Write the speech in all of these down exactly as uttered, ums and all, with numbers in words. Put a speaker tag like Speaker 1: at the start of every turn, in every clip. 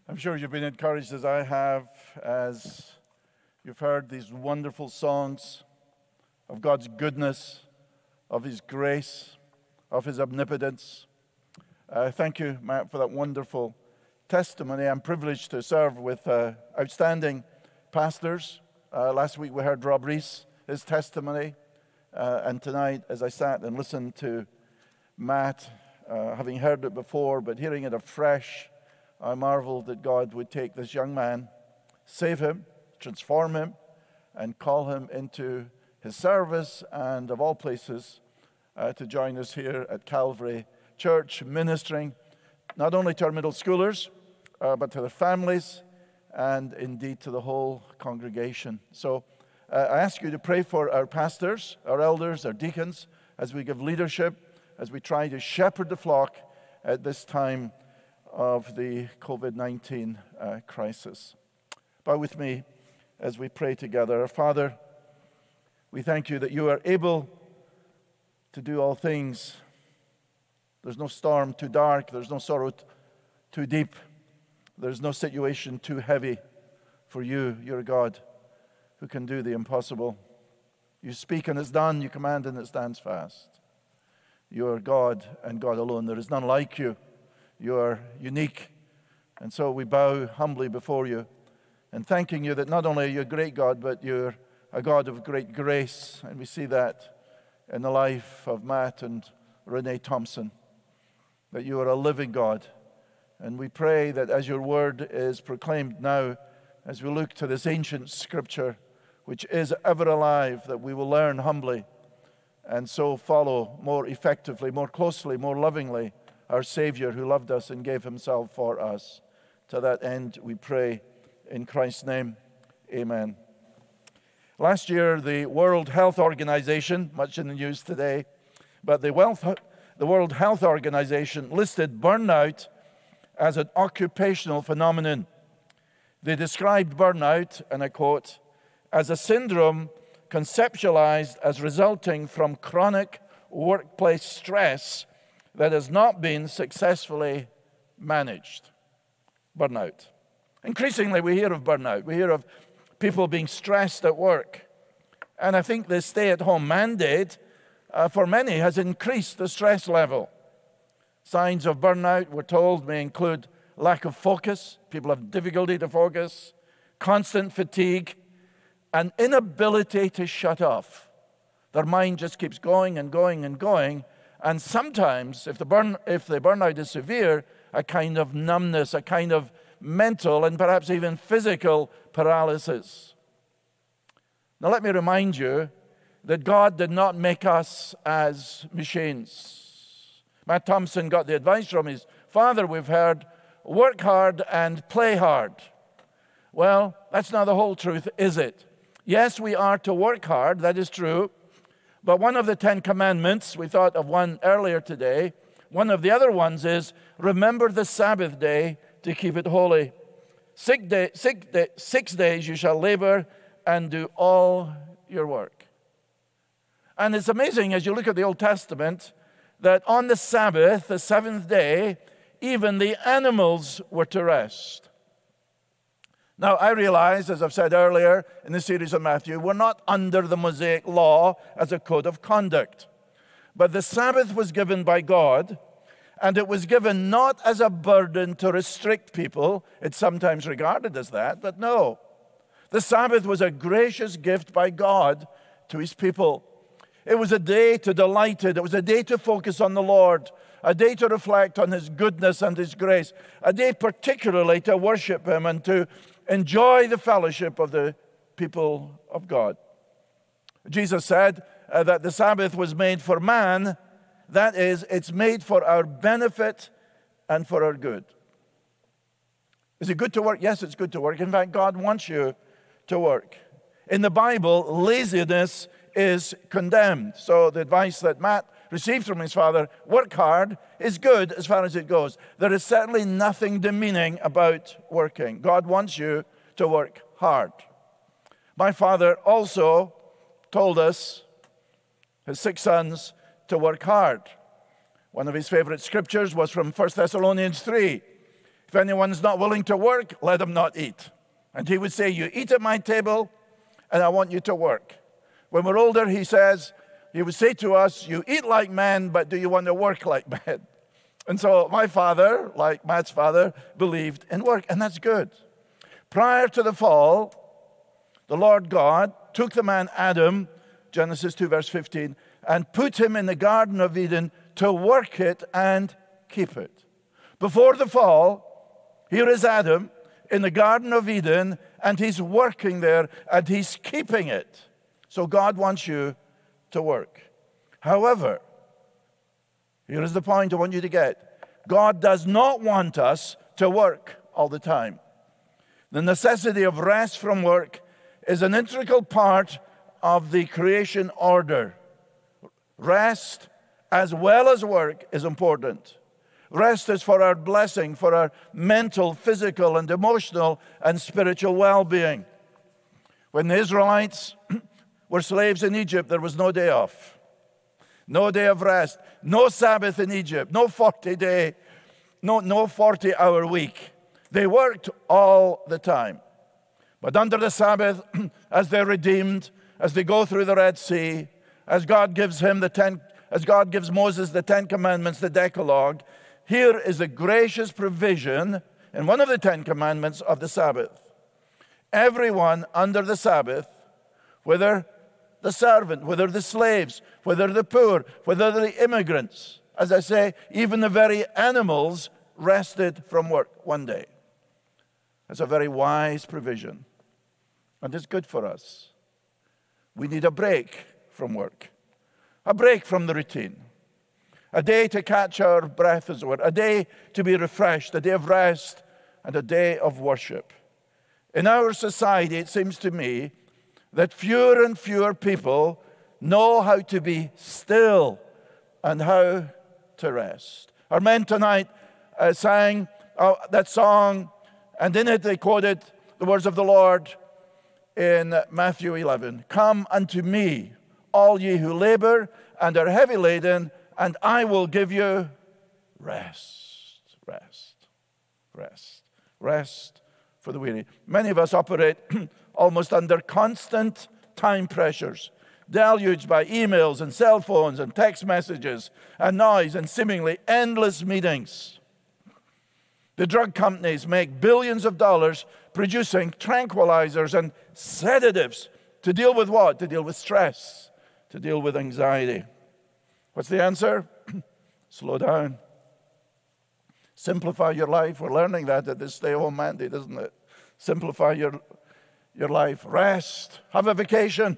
Speaker 1: I'm sure you've been encouraged as I have, as you've heard these wonderful songs of God's goodness, of His grace, of His omnipotence. Uh, thank you, Matt, for that wonderful testimony. I'm privileged to serve with uh, outstanding pastors. Uh, last week we heard Rob Rees, his testimony. Uh, and tonight, as I sat and listened to Matt, uh, having heard it before, but hearing it afresh, I marveled that God would take this young man, save him, transform him, and call him into His service, and of all places, uh, to join us here at Calvary Church, ministering not only to our middle schoolers, uh, but to their families, and indeed to the whole congregation. So uh, I ask you to pray for our pastors, our elders, our deacons, as we give leadership, as we try to shepherd the flock at this time of the covid nineteen uh, crisis. Bow with me as we pray together. Our Father, we thank you that you are able to do all things. There's no storm too dark. There's no sorrow t- too deep. There's no situation too heavy for you. You're a God who can do the impossible. You speak and it's done. You command and it stands fast. You are God and God alone. There is none like you. You are unique. And so we bow humbly before you and thanking you that not only are you a great God, but you're a God of great grace. And we see that in the life of Matt and Renee Thompson, that you are a living God. And we pray that as your word is proclaimed now, as we look to this ancient scripture, which is ever alive, that we will learn humbly and so follow more effectively, more closely, more lovingly our Savior who loved us and gave Himself for us. To that end, we pray in Christ's name. Amen. Last year, the World Health Organization, much in the news today, but the, Wealth, the World Health Organization listed burnout as an occupational phenomenon. They described burnout, and I quote, as a syndrome conceptualized as resulting from chronic workplace stress that has not been successfully managed. Burnout. Increasingly, we hear of burnout. We hear of people being stressed at work. And I think the stay-at-home mandate uh, for many has increased the stress level. Signs of burnout, we're told, may include lack of focus. People have difficulty to focus, constant fatigue, and inability to shut off. Their mind just keeps going and going and going. And sometimes, if the burn, if the burnout is severe, a kind of numbness, a kind of mental and perhaps even physical paralysis. Now let me remind you that God did not make us as machines. Matt Thompson got the advice from his father, we've heard, work hard and play hard. Well, that's not the whole truth, is it? Yes, we are to work hard, that is true. But one of the Ten Commandments, we thought of one earlier today, one of the other ones is, remember the Sabbath day to keep it holy. Six, day, six, day, six days you shall labor and do all your work. And it's amazing as you look at the Old Testament that on the Sabbath, the seventh day, even the animals were to rest. Now, I realize, as I've said earlier in the series on Matthew, we're not under the Mosaic law as a code of conduct. But the Sabbath was given by God, and it was given not as a burden to restrict people. It's sometimes regarded as that, but no. The Sabbath was a gracious gift by God to His people. It was a day to delight in. It was a day to focus on the Lord, a day to reflect on His goodness and His grace, a day particularly to worship Him and to enjoy the fellowship of the people of God. Jesus said uh, that the Sabbath was made for man. That is, it's made for our benefit and for our good. Is it good to work? Yes, it's good to work. In fact, God wants you to work. In the Bible, laziness is condemned. So the advice that Matt received from his father, work hard, is good as far as it goes. There is certainly nothing demeaning about working. God wants you to work hard. My father also told us, his six sons, to work hard. One of his favorite scriptures was from First Thessalonians three. If anyone's not willing to work, let him not eat. And he would say, you eat at my table, and I want you to work. When we're older, he says, he would say to us, you eat like men, but do you want to work like men? And so my father, like Matt's father, believed in work, and that's good. Prior to the fall, the Lord God took the man Adam, Genesis two, verse fifteen, and put him in the Garden of Eden to work it and keep it. Before the fall, here is Adam in the Garden of Eden, and he's working there, and he's keeping it. So God wants you to work. However, here is the point I want you to get. God does not want us to work all the time. The necessity of rest from work is an integral part of the creation order. Rest as well as work is important. Rest is for our blessing, for our mental, physical, and emotional and spiritual well-being. When the Israelites were slaves in Egypt, there was no day off, no day of rest, no Sabbath in Egypt, no forty-day, no, no forty-hour week. They worked all the time. But under the Sabbath, as they're redeemed, as they go through the Red Sea, as God gives him the ten, as God gives Moses the Ten Commandments, the Decalogue, here is a gracious provision in one of the Ten Commandments of the Sabbath. Everyone under the Sabbath, whether the servant, whether the slaves, whether the poor, whether the immigrants, as I say, even the very animals rested from work one day. It's a very wise provision, and it's good for us. We need a break from work, a break from the routine, a day to catch our breath, as it were, a day to be refreshed, a day of rest, and a day of worship. In our society, it seems to me that fewer and fewer people know how to be still and how to rest. Our men tonight uh, sang uh, that song, and in it they quoted the words of the Lord in Matthew eleven. Come unto me, all ye who labor and are heavy laden, and I will give you rest, rest, rest, rest for the weary. Many of us operate almost under constant time pressures, deluged by emails and cell phones and text messages and noise and seemingly endless meetings. The drug companies make billions of dollars producing tranquilizers and sedatives to deal with what? To deal with stress, to deal with anxiety. What's the answer? Slow down. Simplify your life. We're learning that at this stay-home mandate, isn't it? Simplify your, your life. Rest. Have a vacation.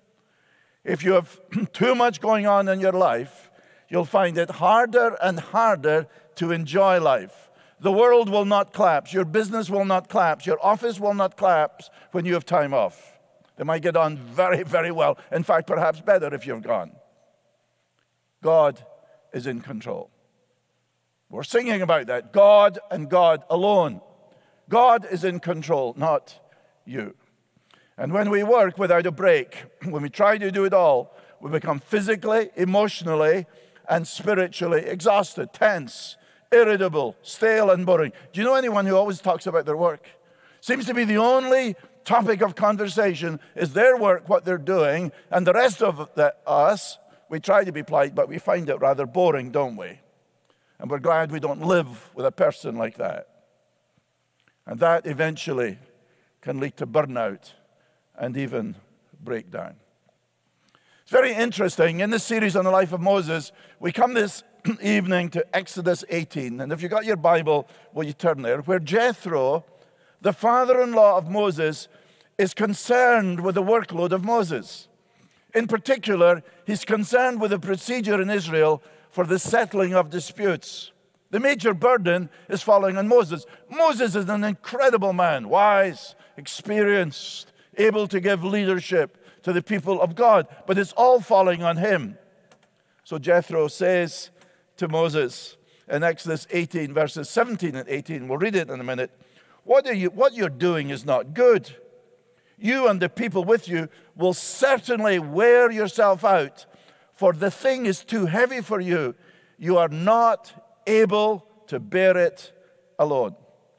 Speaker 1: If you have too much going on in your life, you'll find it harder and harder to enjoy life. The world will not collapse. Your business will not collapse. Your office will not collapse when you have time off. They might get on very, very well. In fact, perhaps better if you've gone. God is in control. We're singing about that. God and God alone. God is in control, not you. And when we work without a break, when we try to do it all, we become physically, emotionally, and spiritually exhausted, tense, irritable, stale, and boring. Do you know anyone who always talks about their work? Seems to be the only topic of conversation is their work, what they're doing, and the rest of the, us, we try to be polite, but we find it rather boring, don't we? And we're glad we don't live with a person like that. And that eventually can lead to burnout and even breakdown. It's very interesting. In this series on the life of Moses, we come this evening to Exodus eighteen. And if you've got your Bible, will you turn there? Where Jethro, the father-in-law of Moses, is concerned with the workload of Moses. In particular, he's concerned with the procedure in Israel for the settling of disputes. The major burden is falling on Moses. Moses is an incredible man, wise, experienced, able to give leadership to the people of God, but it's all falling on him. So Jethro says to Moses in Exodus eighteen, verses seventeen and eighteen, we'll read it in a minute, what are you, what you're doing is not good. You and the people with you will certainly wear yourself out, for the thing is too heavy for you. You are not able to bear it alone.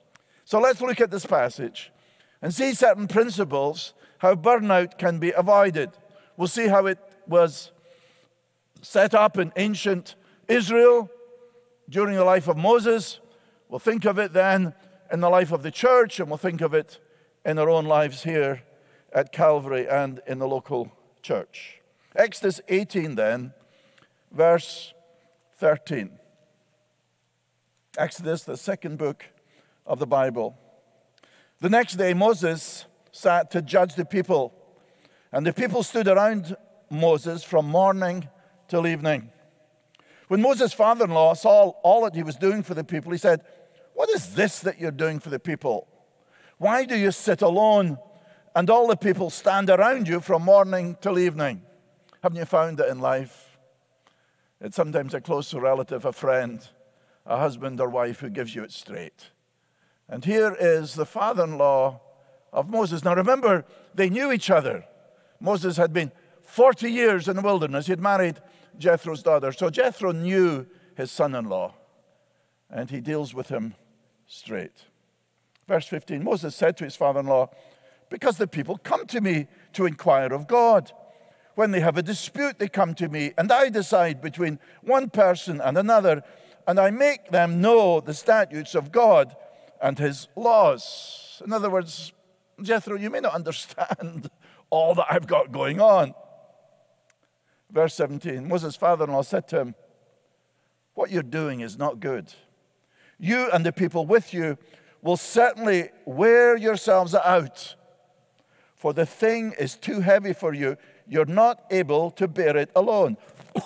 Speaker 1: So let's look at this passage and see certain principles, how burnout can be avoided. We'll see how it was set up in ancient Israel during the life of Moses. We'll think of it then in the life of the church, and we'll think of it in our own lives here at Calvary and in the local church. Exodus eighteen then, verse thirteen. Exodus, the second book of the Bible. The next day Moses sat to judge the people, and the people stood around Moses from morning till evening. When Moses' father-in-law saw all that he was doing for the people, he said, "What is this that you're doing for the people? Why do you sit alone and all the people stand around you from morning till evening?" Haven't you found that in life? It's sometimes a close relative, a friend, a husband or wife who gives you it straight. And here is the father-in-law of Moses. Now remember, they knew each other. Moses had been forty years in the wilderness. He had married Jethro's daughter. So Jethro knew his son-in-law, and he deals with him straight. Verse fifteen, Moses said to his father-in-law, "Because the people come to me to inquire of God. When they have a dispute, they come to me, and I decide between one person and another, and I make them know the statutes of God and his laws." In other words, Jethro, you may not understand all that I've got going on. Verse seventeen, Moses' father-in-law said to him, "What you're doing is not good. You and the people with you will certainly wear yourselves out, for the thing is too heavy for you. You're not able to bear it alone.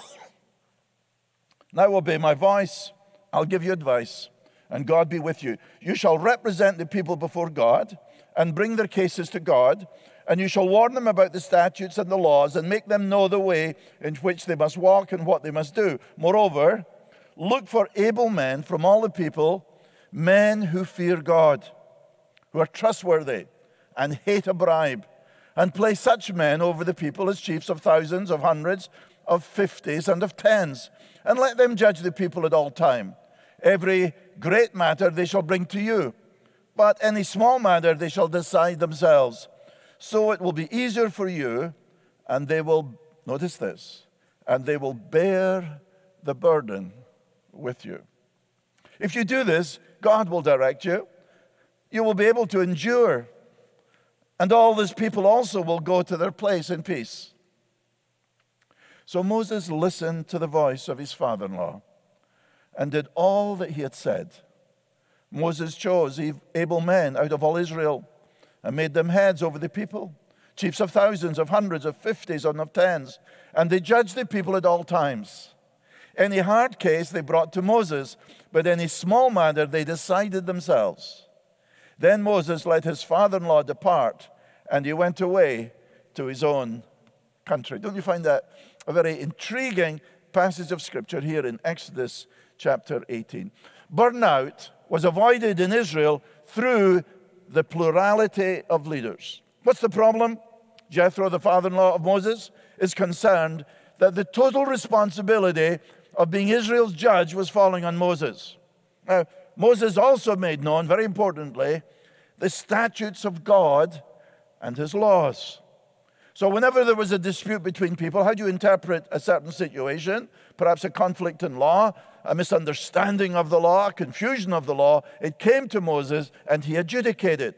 Speaker 1: Now obey my voice. I'll give you advice, and God be with you. You shall represent the people before God and bring their cases to God, and you shall warn them about the statutes and the laws and make them know the way in which they must walk and what they must do. Moreover, look for able men from all the people, men who fear God, who are trustworthy and hate a bribe, and place such men over the people as chiefs of thousands, of hundreds, of fifties, and of tens, and let them judge the people at all time. Every great matter they shall bring to you, but any small matter they shall decide themselves. So it will be easier for you, and they will, notice this, and they will bear the burden with you. If you do this, God will direct you. You will be able to endure, and all these people also will go to their place in peace." So Moses listened to the voice of his father-in-law and did all that he had said. Moses chose able men out of all Israel and made them heads over the people, chiefs of thousands, of hundreds, of fifties, and of tens, and they judged the people at all times. Any hard case they brought to Moses, but any small matter they decided themselves. Then Moses let his father-in-law depart, and he went away to his own country. Don't you find that a very intriguing passage of Scripture here in Exodus chapter eighteen? Burnout was avoided in Israel through the plurality of leaders. What's the problem? Jethro, the father-in-law of Moses, is concerned that the total responsibility of being Israel's judge was falling on Moses. Now, Moses also made known, very importantly, the statutes of God and his laws. So whenever there was a dispute between people, how do you interpret a certain situation? Perhaps a conflict in law, a misunderstanding of the law, a confusion of the law. It came to Moses and he adjudicated.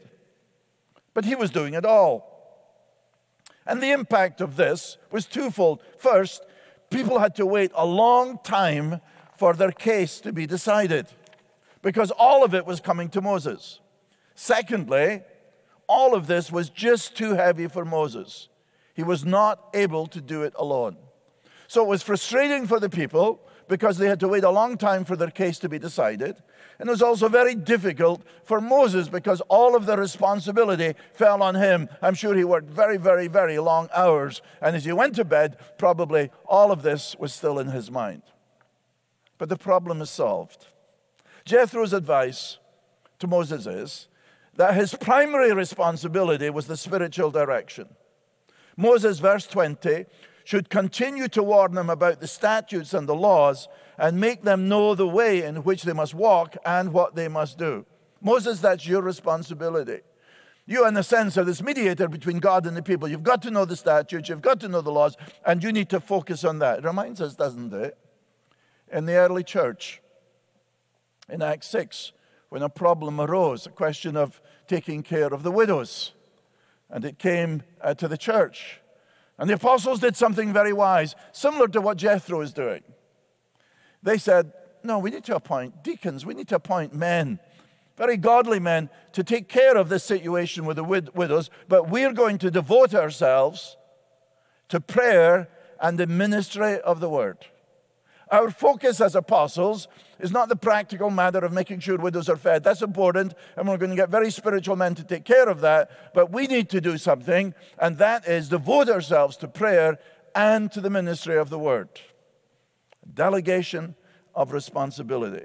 Speaker 1: But he was doing it all. And the impact of this was twofold. First, people had to wait a long time for their case to be decided, because all of it was coming to Moses. Secondly, all of this was just too heavy for Moses. He was not able to do it alone. So it was frustrating for the people because they had to wait a long time for their case to be decided. And it was also very difficult for Moses because all of the responsibility fell on him. I'm sure he worked very, very, very long hours. And as he went to bed, probably all of this was still in his mind. But the problem is solved. Jethro's advice to Moses is that his primary responsibility was the spiritual direction. Moses, verse twenty, should continue to warn them about the statutes and the laws and make them know the way in which they must walk and what they must do. Moses, that's your responsibility. You, in a sense, are this mediator between God and the people. You've got to know the statutes, you've got to know the laws, and you need to focus on that. It reminds us, doesn't it, in the early church, in Acts six, when a problem arose, a question of taking care of the widows, and it came uh, to the church. And the apostles did something very wise, similar to what Jethro is doing. They said, no, we need to appoint deacons, we need to appoint men, very godly men, to take care of this situation with the wid- widows, but we're going to devote ourselves to prayer and the ministry of the word. Our focus as apostles is not the practical matter of making sure widows are fed. That's important, and we're going to get very spiritual men to take care of that. But we need to do something, and that is devote ourselves to prayer and to the ministry of the word. Delegation of responsibility.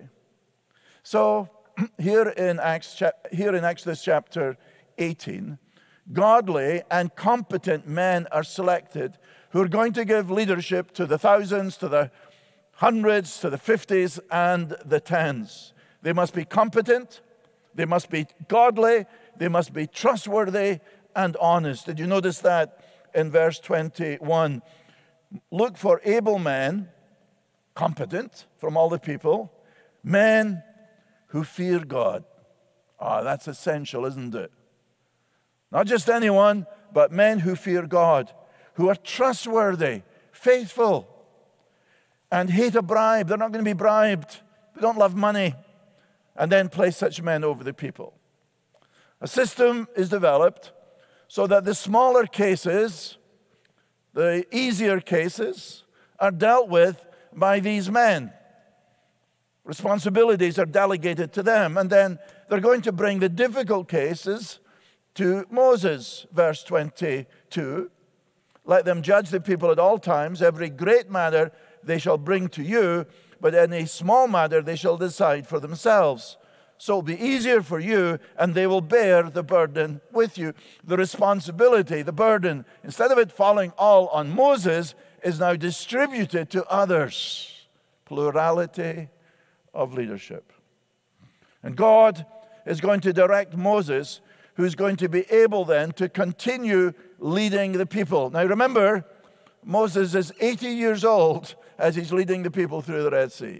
Speaker 1: So here in Acts, here in Exodus chapter eighteen, godly and competent men are selected who are going to give leadership to the thousands, to the hundreds, to the fifties, and the tens. They must be competent, they must be godly, they must be trustworthy and honest. Did you notice that in verse twenty-one? Look for able men, competent from all the people, men who fear God. Ah, that's essential, isn't it? Not just anyone, but men who fear God, who are trustworthy, faithful, and hate a bribe. They're not going to be bribed. They don't love money. And then place such men over the people. A system is developed so that the smaller cases, the easier cases, are dealt with by these men. Responsibilities are delegated to them, and then they're going to bring the difficult cases to Moses. Verse twenty-two, let them judge the people at all times. Every great matter they shall bring to you, but any small matter they shall decide for themselves. So it'll be easier for you, and they will bear the burden with you. The responsibility, the burden, instead of it falling all on Moses, is now distributed to others. Plurality of leadership. And God is going to direct Moses, who's going to be able then to continue leading the people. Now remember, Moses is eighty years old as he's leading the people through the Red Sea.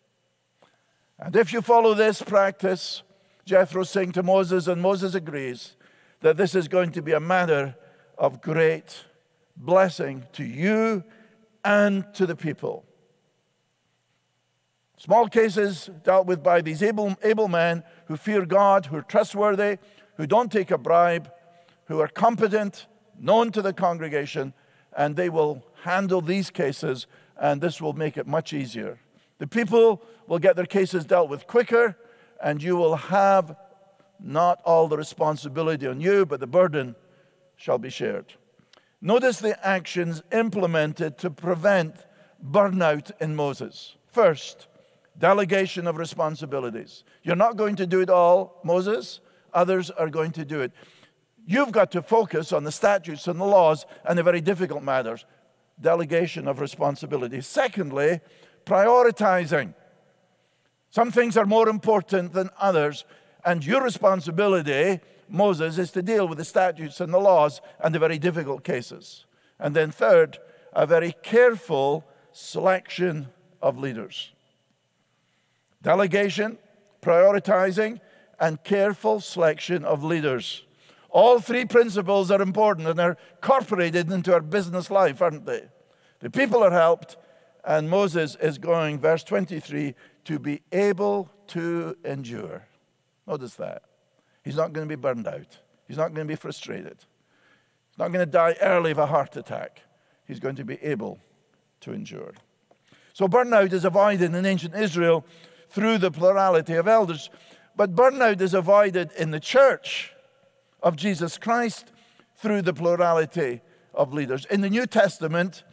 Speaker 1: And if you follow this practice, Jethro's saying to Moses, and Moses agrees, that this is going to be a matter of great blessing to you and to the people. Small cases dealt with by these able, able men who fear God, who are trustworthy, who don't take a bribe, who are competent, known to the congregation, and they will handle these cases, and this will make it much easier. The people will get their cases dealt with quicker, and you will have not all the responsibility on you, but the burden shall be shared. Notice the actions implemented to prevent burnout in Moses. First, delegation of responsibilities. You're not going to do it all, Moses. Others are going to do it. You've got to focus on the statutes and the laws and the very difficult matters. Delegation of responsibilities. Secondly, prioritizing. Some things are more important than others, and your responsibility, Moses, is to deal with the statutes and the laws and the very difficult cases. And then third, a very careful selection of leaders. Delegation, prioritizing, and careful selection of leaders. All three principles are important, and they're incorporated into our business life, aren't they? The people are helped, and Moses is going, verse twenty-three, to be able to endure. Notice that. He's not going to be burned out. He's not going to be frustrated. He's not going to die early of a heart attack. He's going to be able to endure. So burnout is avoided in ancient Israel through the plurality of elders. But burnout is avoided in the church of Jesus Christ through the plurality of leaders. In the New Testament,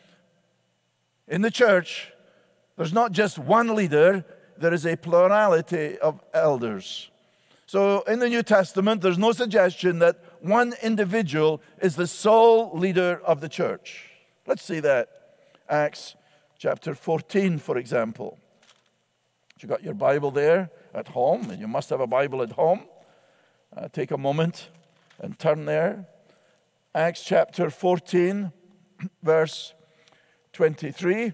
Speaker 1: in the church, there's not just one leader, there is a plurality of elders. So in the New Testament, there's no suggestion that one individual is the sole leader of the church. Let's see that. Acts chapter fourteen, for example. You got your Bible there. at home, and you must have a Bible at home, uh, take a moment and turn there. Acts chapter fourteen, verse twenty-three.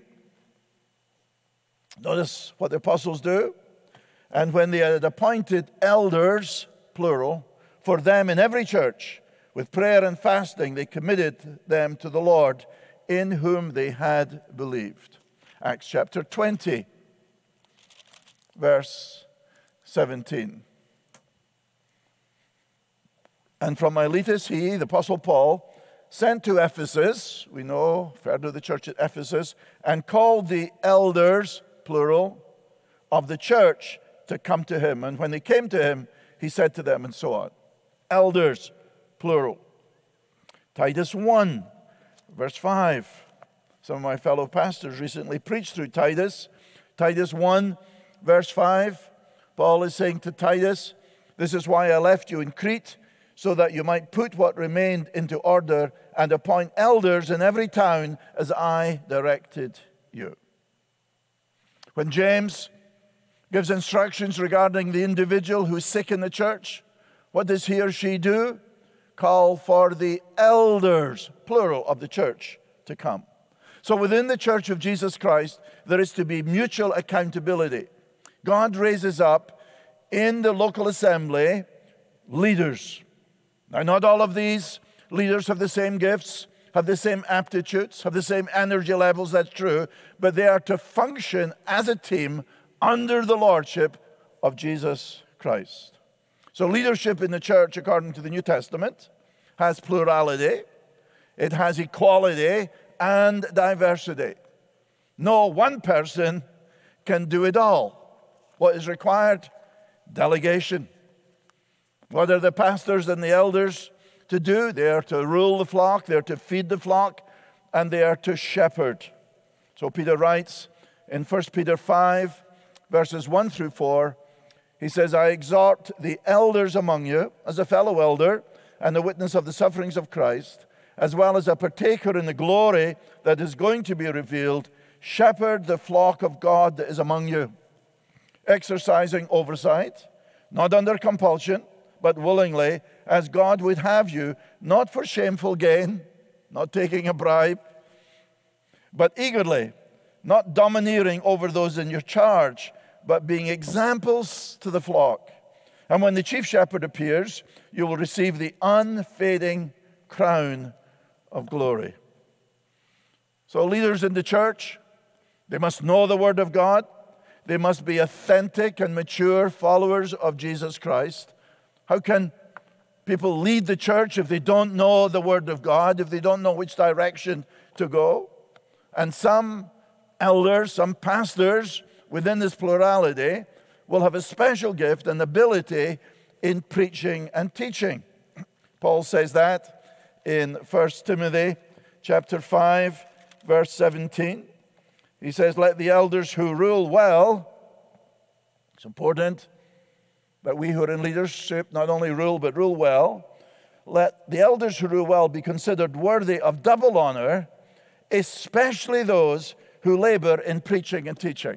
Speaker 1: Notice what the apostles do. And when they had appointed elders, plural, for them in every church, with prayer and fasting, they committed them to the Lord, in whom they had believed. Acts chapter twenty, verse seventeen. And from Miletus he, the apostle Paul, sent to Ephesus, we know, referred to the church at Ephesus, and called the elders, plural, of the church to come to him. And when they came to him, he said to them, and so on. Elders, plural. Titus one, verse five. Some of my fellow pastors recently preached through Titus. Titus one, verse five. Paul is saying to Titus, this is why I left you in Crete, so that you might put what remained into order and appoint elders in every town as I directed you. When James gives instructions regarding the individual who's sick in the church, what does he or she do? Call for the elders, plural, of the church to come. So within the church of Jesus Christ, there is to be mutual accountability. God raises up in the local assembly leaders. Now, not all of these leaders have the same gifts, have the same aptitudes, have the same energy levels, that's true, but they are to function as a team under the lordship of Jesus Christ. So leadership in the church, according to the New Testament, has plurality, it has equality and diversity. No one person can do it all. What is required? Delegation. What are the pastors and the elders to do? They are to rule the flock, they are to feed the flock, and they are to shepherd. So Peter writes in First Peter five, verses one through four, he says, I exhort the elders among you, as a fellow elder and a witness of the sufferings of Christ, as well as a partaker in the glory that is going to be revealed, shepherd the flock of God that is among you, exercising oversight, not under compulsion, but willingly, as God would have you, not for shameful gain, not taking a bribe, but eagerly, not domineering over those in your charge, but being examples to the flock. And when the chief shepherd appears, you will receive the unfading crown of glory. So leaders in the church, they must know the Word of God. They must be authentic and mature followers of Jesus Christ. How can people lead the church if they don't know the Word of God, if they don't know which direction to go? And some elders, some pastors within this plurality will have a special gift and ability in preaching and teaching. Paul says that in First Timothy chapter five, verse seventeen. He says, let the elders who rule well, it's important that we who are in leadership not only rule, but rule well. Let the elders who rule well be considered worthy of double honor, especially those who labor in preaching and teaching.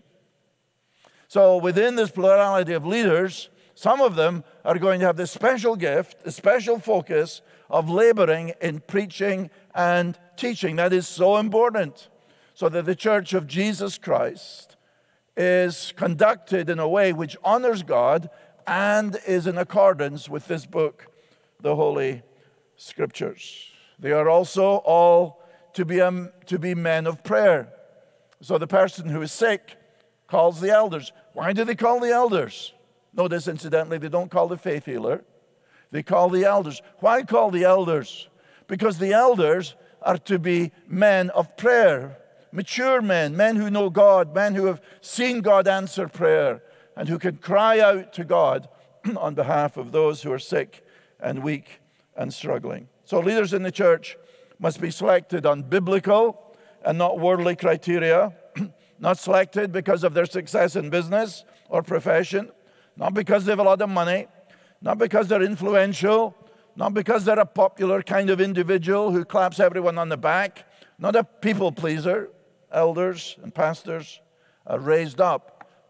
Speaker 1: So within this plurality of leaders, some of them are going to have this special gift, the special focus of laboring in preaching and teaching. That is so important, so that the church of Jesus Christ is conducted in a way which honors God and is in accordance with this book, the Holy Scriptures. They are also all to be, um, to be men of prayer. So the person who is sick calls the elders. Why do they call the elders? Notice, incidentally, they don't call the faith healer. They call the elders. Why call the elders? Because the elders are to be men of prayer, mature men, men who know God, men who have seen God answer prayer, and who can cry out to God on behalf of those who are sick and weak and struggling. So leaders in the church must be selected on biblical and not worldly criteria, not selected because of their success in business or profession, not because they have a lot of money, not because they're influential, not because they're a popular kind of individual who claps everyone on the back, not a people pleaser. Elders and pastors are raised up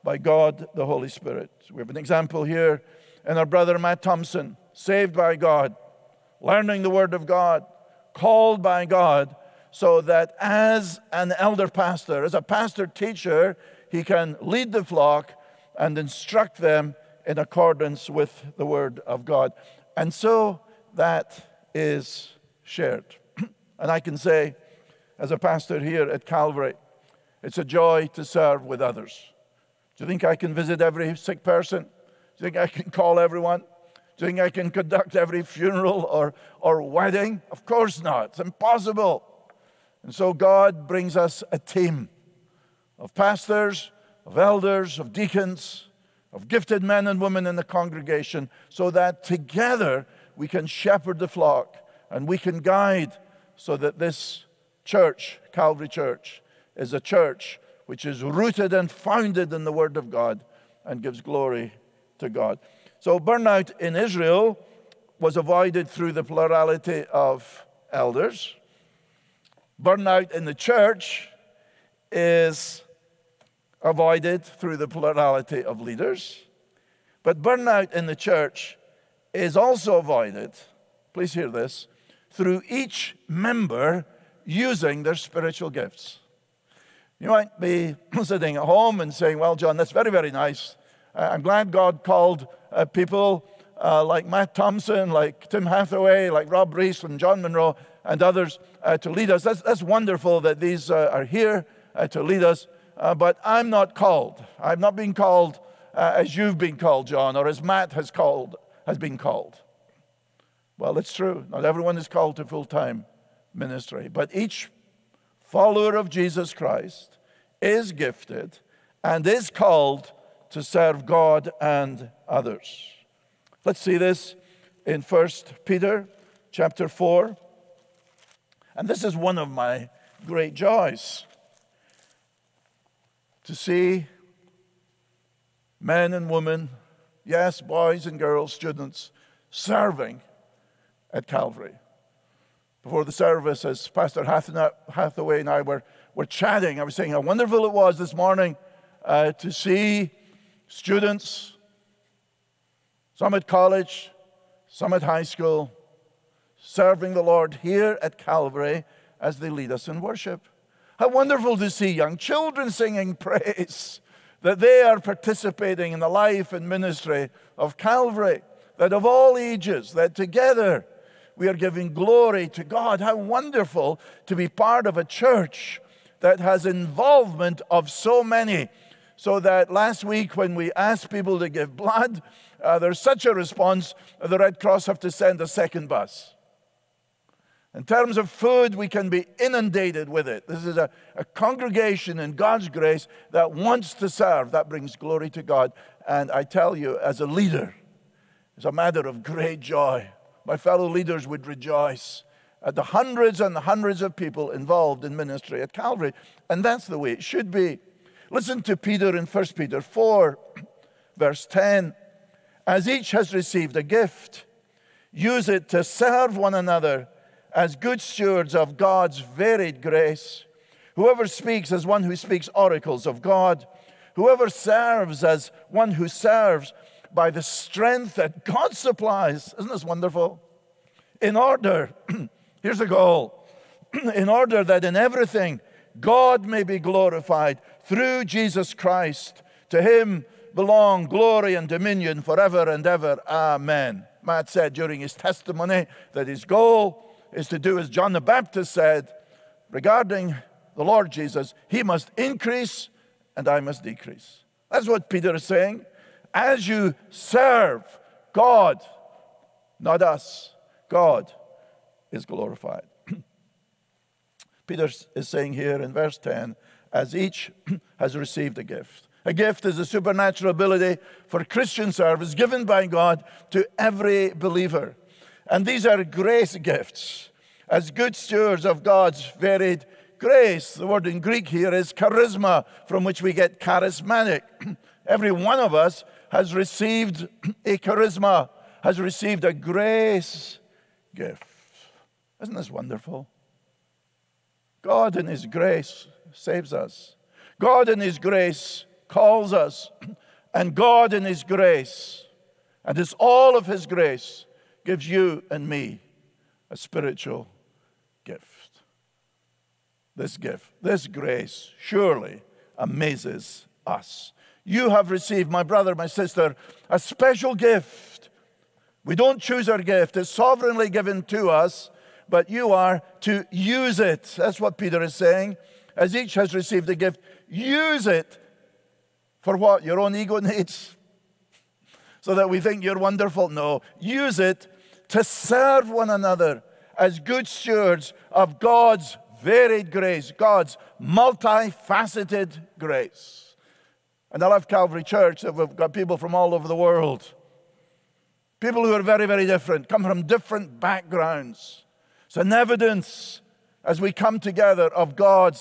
Speaker 1: by God the Holy Spirit. We have an example here in our brother Matt Thompson, saved by God, learning the Word of God, called by God, so that as an elder pastor, as a pastor teacher, he can lead the flock and instruct them in accordance with the Word of God. And so that is shared. And I can say, as a pastor here at Calvary, it's a joy to serve with others. Do you think I can visit every sick person? Do you think I can call everyone? Do you think I can conduct every funeral or, or wedding? Of course not. It's impossible. And so God brings us a team of pastors, of elders, of deacons, of gifted men and women in the congregation, so that together we can shepherd the flock and we can guide, so that this church, Calvary Church, is a church which is rooted and founded in the Word of God and gives glory to God. So burnout in Israel was avoided through the plurality of elders. Burnout in the church is avoided through the plurality of leaders. But burnout in the church is also avoided, please hear this, through each member using their spiritual gifts. You might be sitting at home and saying, well, John, that's very, very nice. Uh, I'm glad God called uh, people uh, like Matt Thompson, like Tim Hathaway, like Rob Reese and John Monroe and others uh, to lead us. That's, that's wonderful that these uh, are here uh, to lead us. Uh, but I'm not called. I'm not being called uh, as you've been called, John, or as Matt has called, has been called. Well, it's true. Not everyone is called to full-time ministry. But each follower of Jesus Christ is gifted and is called to serve God and others. Let's see this in First Peter chapter four. And this is one of my great joys, to see men and women, yes, boys and girls, students, serving at Calvary. Before the service, as Pastor Hathaway and I were, were chatting, I was saying how wonderful it was this morning uh, to see students, some at college, some at high school, serving the Lord here at Calvary as they lead us in worship. How wonderful to see young children singing praise, that they are participating in the life and ministry of Calvary, that of all ages, that together we are giving glory to God. How wonderful to be part of a church that has involvement of so many. So that last week when we asked people to give blood, uh, there's such a response, the Red Cross have to send a second bus. In terms of food, we can be inundated with it. This is a, a congregation in God's grace that wants to serve. That brings glory to God. And I tell you, as a leader, it's a matter of great joy. My fellow leaders would rejoice at the hundreds and the hundreds of people involved in ministry at Calvary. And that's the way it should be. Listen to Peter in First Peter four, verse ten. As each has received a gift, use it to serve one another as good stewards of God's varied grace. Whoever speaks as one who speaks oracles of God. Whoever serves as one who serves by the strength that God supplies. Isn't this wonderful? In order, here's the goal, in order that in everything God may be glorified through Jesus Christ. To him belong glory and dominion forever and ever. Amen. Matt said during his testimony that his goal is to do as John the Baptist said regarding the Lord Jesus. He must increase and I must decrease. That's what Peter is saying. As you serve God, not us, God is glorified. Peter is saying here in verse ten, as each has received a gift. A gift is a supernatural ability for Christian service given by God to every believer. And these are grace gifts. As good stewards of God's varied grace, the word in Greek here is charisma, from which we get charismatic. Every one of us has received a charisma, has received a grace gift. Isn't this wonderful? God in his grace saves us. God in his grace calls us. And God in His grace, and it's all of His grace, gives you and me a spiritual gift. This gift, this grace, surely amazes us. You have received, my brother, my sister, a special gift. We don't choose our gift. It's sovereignly given to us, but you are to use it. That's what Peter is saying. As each has received a gift, use it. For what? Your own ego needs? So that we think you're wonderful? No. Use it to serve one another as good stewards of God's varied grace, God's multifaceted grace. And I love Calvary Church that we've got people from all over the world. People who are very, very different, come from different backgrounds. It's an evidence as we come together of God's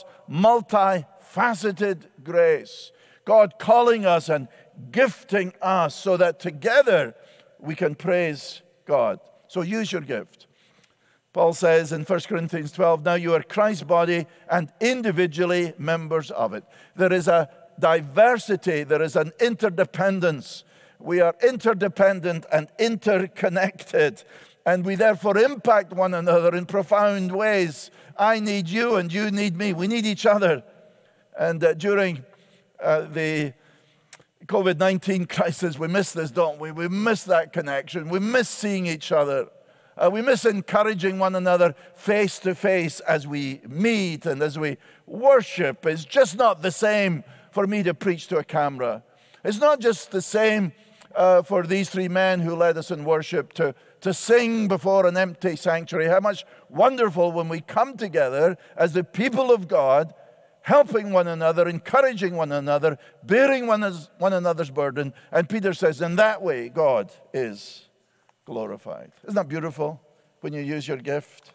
Speaker 1: multifaceted grace. God calling us and gifting us so that together we can praise God. So use your gift. Paul says in First Corinthians twelve, now you are Christ's body and individually members of it. There is a diversity, there is an interdependence. We are interdependent and interconnected, and we therefore impact one another in profound ways. I need you and you need me. We need each other. And uh, during uh, the covid nineteen crisis, we miss this, don't we? We miss that connection. We miss seeing each other. Uh, we miss encouraging one another face to face as we meet and as we worship. It's just not the same for me to preach to a camera. It's not just the same uh, for these three men who led us in worship to, to sing before an empty sanctuary. How much wonderful when we come together as the people of God, helping one another, encouraging one another, bearing one, as, one another's burden. And Peter says, in that way, God is glorified. Isn't that beautiful when you use your gift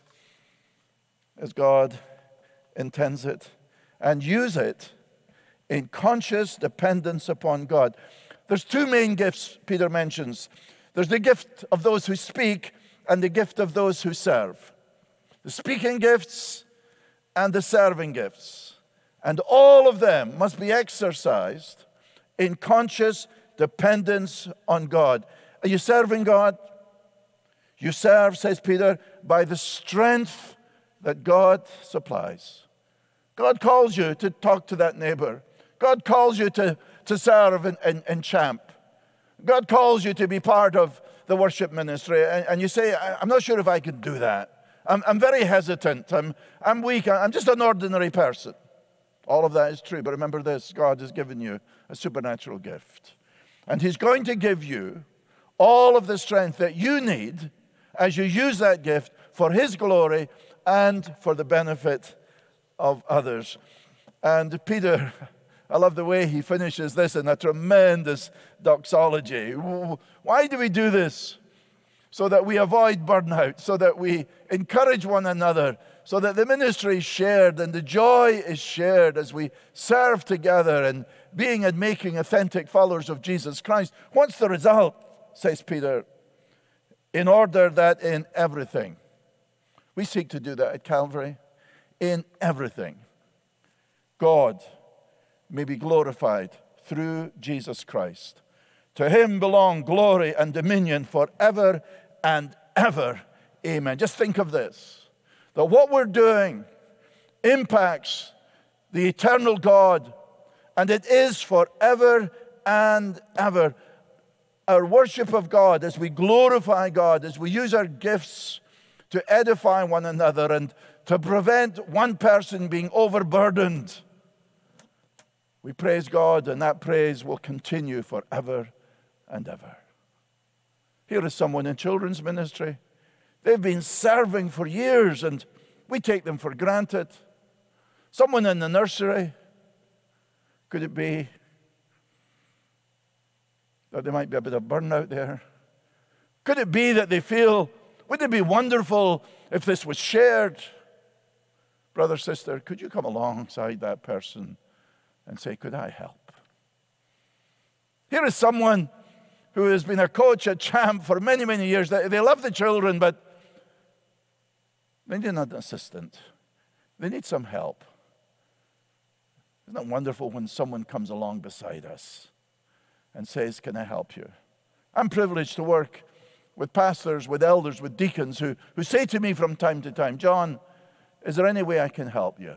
Speaker 1: as God intends it? And use it in conscious dependence upon God. There's two main gifts Peter mentions. There's the gift of those who speak and the gift of those who serve. The speaking gifts and the serving gifts. And all of them must be exercised in conscious dependence on God. Are you serving God? You serve, says Peter, by the strength that God supplies. God calls you to talk to that neighbor. God calls you to, to serve in, in, in Champ. God calls you to be part of the worship ministry. And, and you say, I'm not sure if I can do that. I'm, I'm very hesitant. I'm, I'm weak. I'm just an ordinary person. All of that is true. But remember this, God has given you a supernatural gift. And He's going to give you all of the strength that you need as you use that gift for His glory and for the benefit of others. And Peter, I love the way he finishes this in a tremendous doxology. Why do we do this? So that we avoid burnout, so that we encourage one another, so that the ministry is shared and the joy is shared as we serve together and being and making authentic followers of Jesus Christ. What's the result, says Peter? In order that in everything, we seek to do that at Calvary, in everything, God may be glorified through Jesus Christ. To Him belong glory and dominion forever and ever. Amen. Just think of this, that what we're doing impacts the eternal God, and it is forever and ever. Our worship of God, as we glorify God, as we use our gifts to edify one another and to prevent one person being overburdened, we praise God, and that praise will continue forever and ever. Here is someone in children's ministry. They've been serving for years, and we take them for granted. Someone in the nursery. Could it be that there might be a bit of burnout there? Could it be that they feel, wouldn't it be wonderful if this was shared? Brother, sister, could you come alongside that person and say, could I help? Here is someone who has been a coach at Champ for many, many years. They, they love the children, but they need an assistant. They need some help. Isn't it wonderful when someone comes along beside us and says, can I help you? I'm privileged to work with pastors, with elders, with deacons who, who say to me from time to time, John, is there any way I can help you?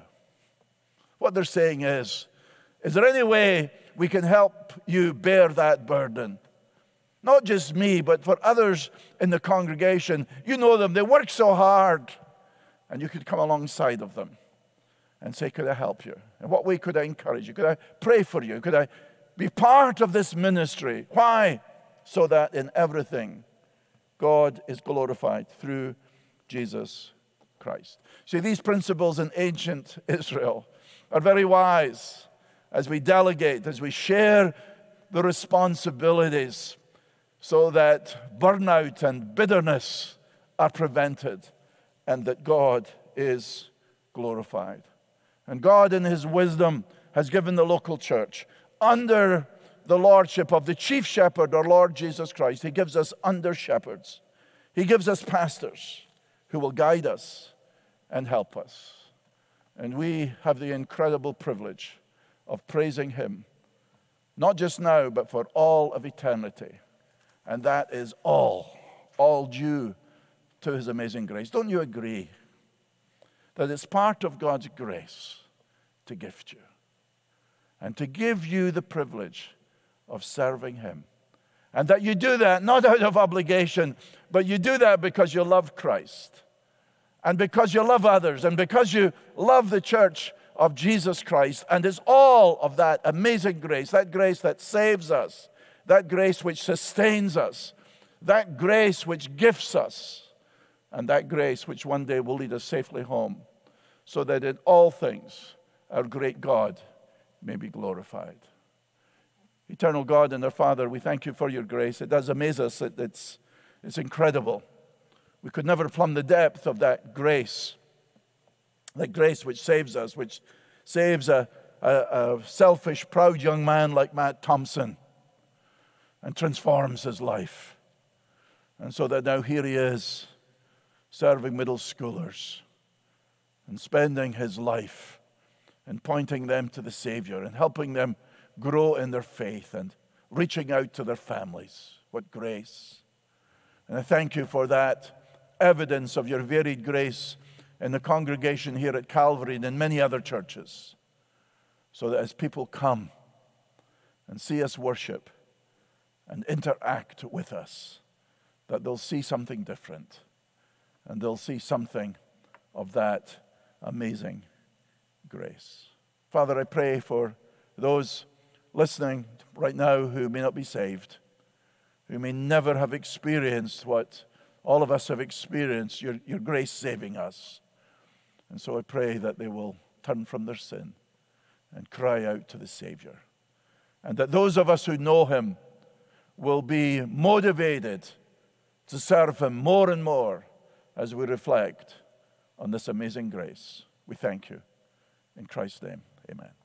Speaker 1: What they're saying is, is there any way we can help you bear that burden? Not just me, but for others in the congregation. You know them, they work so hard. And you could come alongside of them and say, could I help you? In what way could I encourage you? Could I pray for you? Could I be part of this ministry? Why? So that in everything, God is glorified through Jesus Christ. See, these principles in ancient Israel are very wise as we delegate, as we share the responsibilities so that burnout and bitterness are prevented and that God is glorified. And God in His wisdom has given the local church under the lordship of the chief shepherd, our Lord Jesus Christ. He gives us under shepherds. He gives us pastors who will guide us and help us. And we have the incredible privilege of praising Him, not just now, but for all of eternity. And that is all, all due to His amazing grace. Don't you agree that it's part of God's grace to gift you and to give you the privilege of serving Him? And that you do that not out of obligation, but you do that because you love Christ and because you love others and because you love the church of Jesus Christ. And it's all of that amazing grace, that grace that saves us, that grace which sustains us, that grace which gifts us, and that grace which one day will lead us safely home, so that in all things our great God may be glorified. Eternal God and our Father, we thank You for Your grace. It does amaze us. It, it's, it's incredible. We could never plumb the depth of that grace, that grace which saves us, which saves a, a, a selfish, proud young man like Matt Thompson and transforms his life. And so that now here he is, serving middle schoolers and spending his life and pointing them to the Savior and helping them grow in their faith and reaching out to their families. What grace. And I thank You for that evidence of Your varied grace in the congregation here at Calvary and in many other churches, so that as people come and see us worship and interact with us, that they'll see something different and they'll see something of that amazing grace. Father, I pray for those listening right now who may not be saved, who may never have experienced what all of us have experienced, your, your grace saving us. And so I pray that they will turn from their sin and cry out to the Savior. And that those of us who know Him will be motivated to serve Him more and more as we reflect on this amazing grace. We thank You. In Christ's name, amen.